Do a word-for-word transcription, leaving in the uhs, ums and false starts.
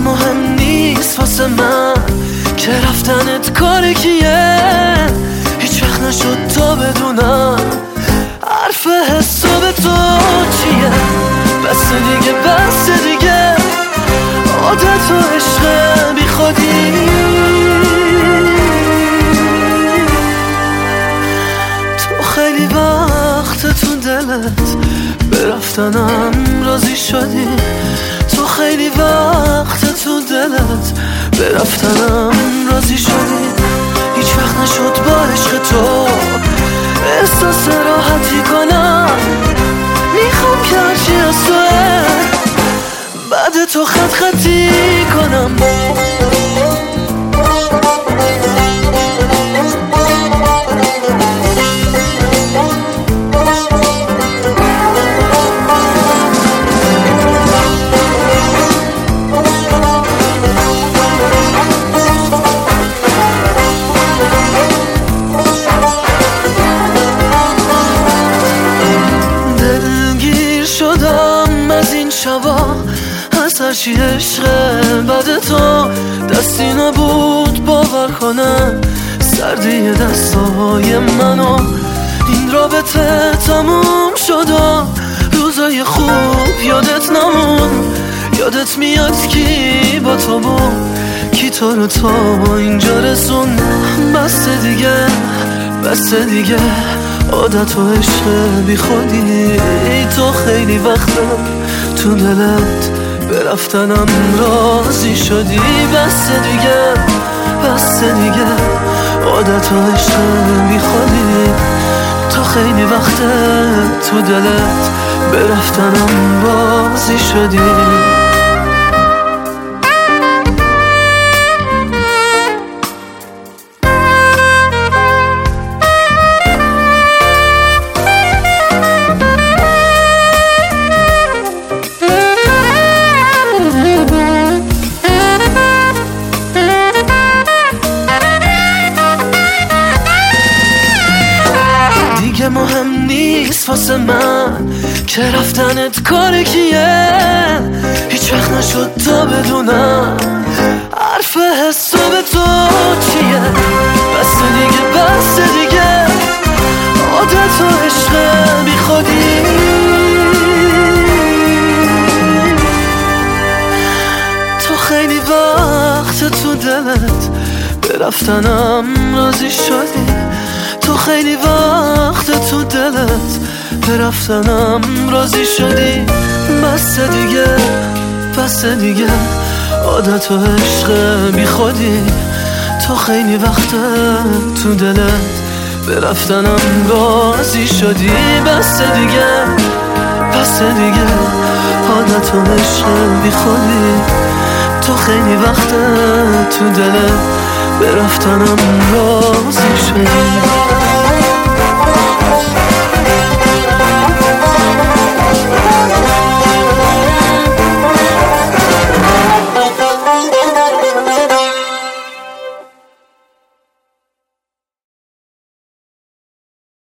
مهم نیست واسه من که رفتنت کاری کیه. هیچ وقت نشد تا بدونم حرف حساب تو چیه. بس دیگه بس دیگه عادت و عشق بی خودی. تو خیلی وقت تو دلت به رفتنم راضی شدی. تو خیلی وقت تو دلت به رفتنم راضی شدی. هیچ وقت نشد با عشق تو احساس راحتی کنم. میخوام که هرچی از توه بعد تو خط خطی کنم. شدم از این شبا از هرچی عشقه بعد تو. دستی نبود باور کنم سردی دستای منو. این رابطه تموم شد و روزای خوب یادت نمون. یادت میاد کی با تو بود کی تو رو تا اینجا رسون. بس دیگه بس دیگه عادت و عشق بی خودی. تو خیلی وقتم تو دلت به رفتنم راضی شدی. بس دیگه بس دیگه عادت و عشق بی خودی. تو خیلی وقت تو دلت به رفتنم راضی شدی. مهم نیست واسه من که رفتنت کار کیه. هیچ وقت نشد تا بدونم حرف حساب تو چیه. بس دیگه بس دیگه عادت و عشق بی خودی. تو خیلی وقت تو دلت به رفتنم راضی شدی. تو خیلی وقت تو دلت به رفتنم راضی شدی. بس دیگه بس دیگه عادت و عشق بی خودی. تو خیلی وقت تو دلت به رفتنم راضی شدی. بس دیگه بس دیگه عادت و عشق بی خودی. تو خیلی وقت تو دلت به رفتنم راضی شدی.